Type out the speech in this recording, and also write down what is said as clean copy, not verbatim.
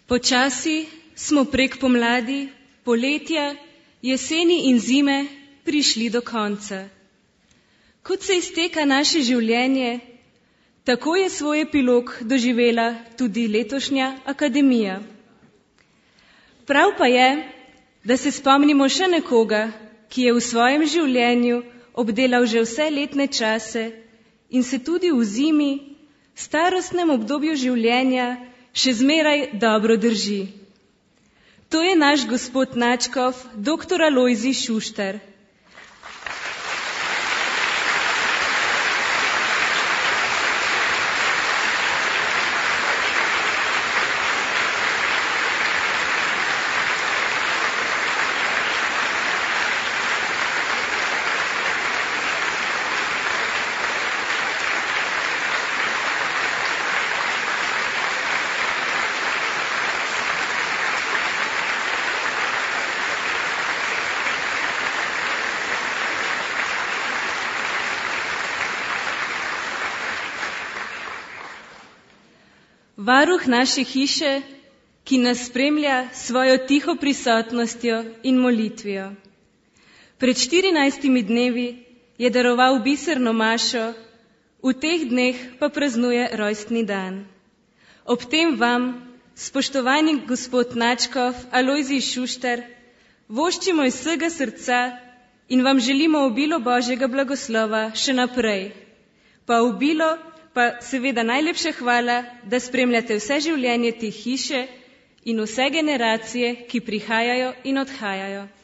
Počasi smo prek pomladi, poletja, jeseni in zime prišli do konca. Kot se izteka naše življenje, tako je svoj epilog doživela tudi letošnja akademija. Prav pa je, da se spomnimo še nekoga, ki je v svojem življenju obdelal že vse letne čase in se tudi v zimi, starostnem obdobju življenja, še zmeraj dobro drži. To je naš gospod nadškof, dr. Alojzij Šuštar. Varuh naše hiše, ki nas spremlja s svojo tiho prisotnostjo in molitvijo. Pred 14 dnevi je daroval biserno mašo, v teh dneh pa praznuje rojstni dan. Ob tem vam, spoštovani gospod nadškof Alojzij Šuštar, voščimo iz vsega srca in vam želimo obilo Božjega blagoslova še naprej. Pa seveda najlepša hvala, da spremljate vse življenje te hiše in vse generacije, ki prihajajo in odhajajo.